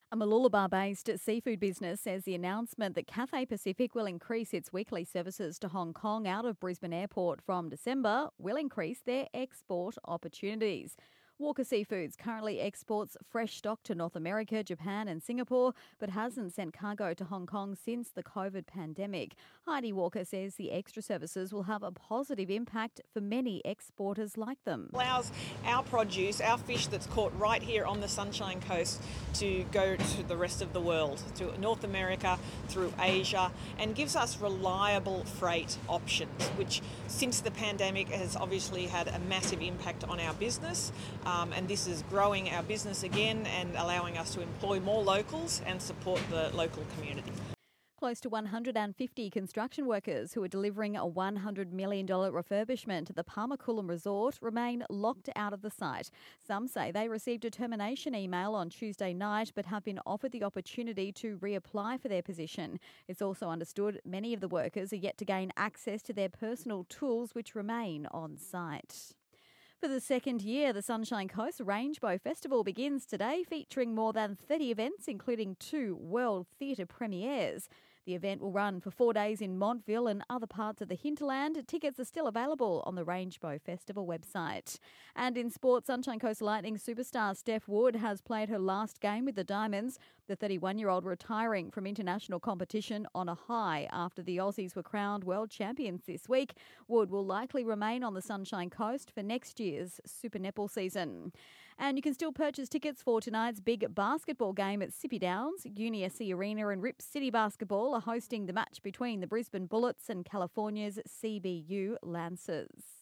A Mooloolaba-based seafood business says the announcement that Cathay Pacific will increase its weekly services to Hong Kong out of Brisbane Airport from December will increase their export opportunities. Walker Seafoods currently exports fresh stock to North America, Japan and Singapore, but hasn't sent cargo to Hong Kong since the COVID pandemic. Heidi Walker says the extra services will have a positive impact for many exporters like them. Allows our produce, our fish that's caught right here on the Sunshine Coast to go to the rest of the world, to North America, through Asia, and gives us reliable freight options, which since the pandemic has obviously had a massive impact on our business. And this is growing our business again and allowing us to employ more locals and support the local community. Close to 150 construction workers who are delivering a $100 million refurbishment to the Palmer Coolum Resort remain locked out of the site. Some say they received a termination email on Tuesday night but have been offered the opportunity to reapply for their position. It's also understood many of the workers are yet to gain access to their personal tools which remain on site. For the second year, the Sunshine Coast Rainbow Festival begins today, featuring more than 30 events, including 2 world theatre premieres. The event will run for 4 days in Montville and other parts of the hinterland. Tickets are still available on the Rainbow Festival website. And in sport, Sunshine Coast Lightning superstar Steph Wood has played her last game with the Diamonds, the 31-year-old retiring from international competition on a high after the Aussies were crowned world champions this week. Wood will likely remain on the Sunshine Coast for next year's Super Netball season. And you can still purchase tickets for tonight's big basketball game at Sippy Downs. UniSC Arena and Rip City Basketball are hosting the match between the Brisbane Bullets and California's CBU Lancers.